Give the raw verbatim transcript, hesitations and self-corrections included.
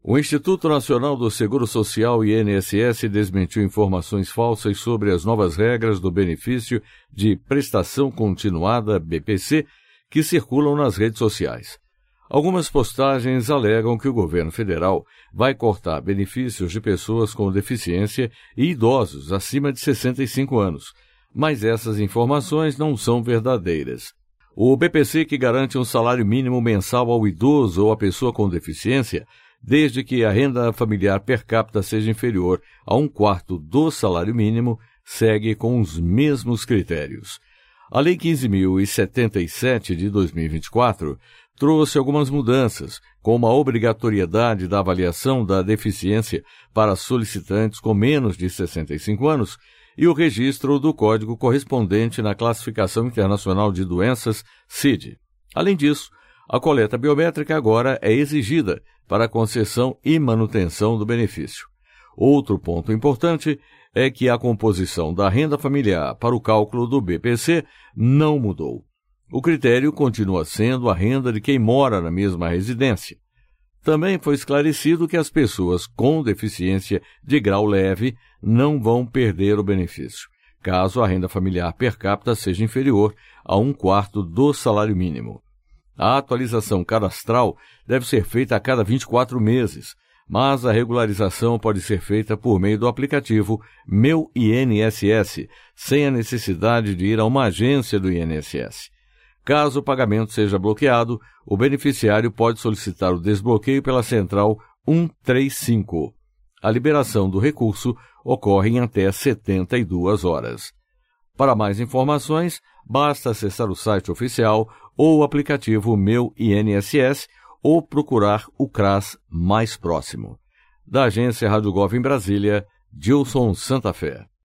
O Instituto Nacional do Seguro Social, I N S S, desmentiu informações falsas sobre as novas regras do benefício de prestação continuada, B P C, que circulam nas redes sociais. Algumas postagens alegam que o governo federal vai cortar benefícios de pessoas com deficiência e idosos acima de sessenta e cinco anos, mas essas informações não são verdadeiras. O B P C, que garante um salário mínimo mensal ao idoso ou à pessoa com deficiência, desde que a renda familiar per capita seja inferior a um quarto do salário mínimo, segue com os mesmos critérios. A Lei quinze mil e setenta e sete de dois mil e vinte e quatro trouxe algumas mudanças, como a obrigatoriedade da avaliação da deficiência para solicitantes com menos de sessenta e cinco anos e o registro do código correspondente na Classificação Internacional de Doenças, C I D. Além disso, a coleta biométrica agora é exigida para a concessão e manutenção do benefício. Outro ponto importante é que a composição da renda familiar para o cálculo do B P C não mudou. O critério continua sendo a renda de quem mora na mesma residência. Também foi esclarecido que as pessoas com deficiência de grau leve não vão perder o benefício, caso a renda familiar per capita seja inferior a um quarto do salário mínimo. A atualização cadastral deve ser feita a cada vinte e quatro meses, mas a regularização pode ser feita por meio do aplicativo Meu I N S S, sem a necessidade de ir a uma agência do I N S S. Caso o pagamento seja bloqueado, o beneficiário pode solicitar o desbloqueio pela Central cento e trinta e cinco. A liberação do recurso ocorre em até setenta e duas horas. Para mais informações, basta acessar o site oficial ou o aplicativo Meu I N S S ou procurar o CRAS mais próximo. Da agência Rádio Gov em Brasília, Gilson Santa Fé.